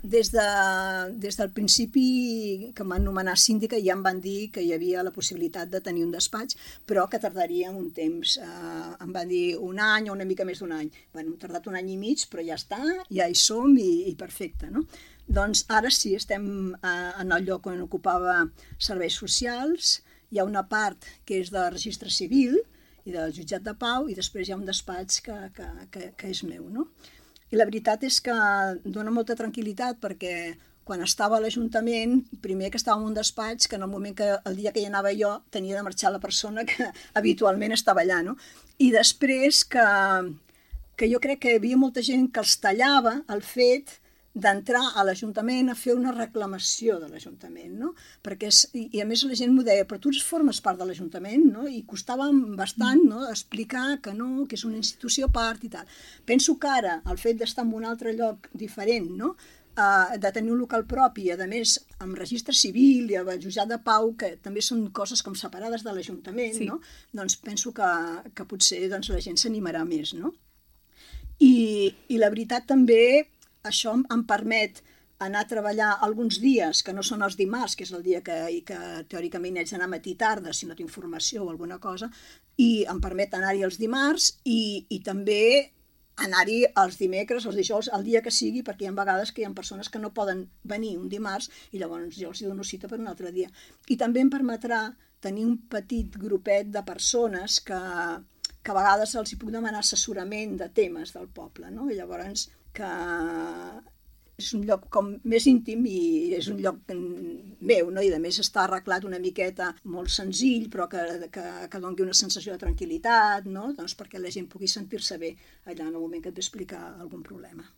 Des del principi que em van nomenar síndica ja em van dir que hi havia la possibilitat de tenir un despatx, però que tardaria un temps. Em van dir un any o una mica més d'un any. Bueno, hem tardat un any i mig, però ja està, ja hi som i perfecte, no? Doncs ara sí, estem en el lloc on ocupava serveis socials, hi ha una part que és de registre civil i del jutjat de pau i després hi ha un despatx que és meu, no? I la veritat és que dona molta tranquil·litat perquè quan estava a l'Ajuntament, primer que estava en un despatx, que en el moment el dia que hi anava jo tenia de marxar la persona que habitualment estava allà, no? I després que jo crec que hi havia molta gent que els tallava el fet d'entrar a l'Ajuntament a fer una reclamació de l'Ajuntament, no? I a més la gent m'ho deia, però tu formes part de l'Ajuntament, no? I costava bastant, no?, explicar que no, que és una institució a part i tal. Penso que ara el fet d'estar en un altre lloc diferent, no?, de tenir un local propi, a més amb registre civil i amb el jutjat de pau, que també són coses com separades de l'Ajuntament, sí, no? Doncs penso que potser doncs, la gent s'animarà més, no? I la veritat també això em permet anar a treballar alguns dies, que no són els dimarts, que és el dia que teòricament haig d'anar matí i tarda, si no tinc formació o alguna cosa, i em permet anar-hi els dimarts i també anar-hi els dimecres, els dijous, el dia que sigui, perquè hi ha vegades que hi ha persones que no poden venir un dimarts i llavors jo els dono cita per un altre dia. I també em permetrà tenir un petit grupet de persones que a vegades els hi puc demanar assessorament de temes del poble, no? I llavors que és un lloc com més íntim i és un lloc meu, no? I a més està arreglat una miqueta molt senzill, però que doni una sensació de tranquil·litat, no? Doncs perquè la gent pugui sentir-se bé allà en el moment que et ve explicar algun problema.